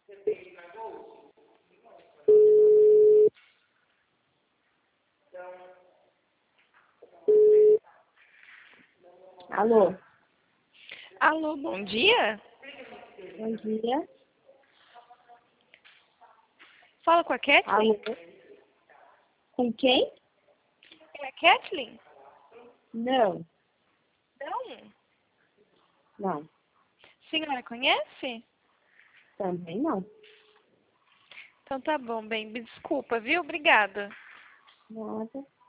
Alô? Alô, bom dia. Bom dia. Fala com a Kathleen? Alô? Com quem? É a Kathleen? Não. Não. Não. Senhora conhece? Também não. Então tá bom, bem. Desculpa, viu? Obrigada. Nada.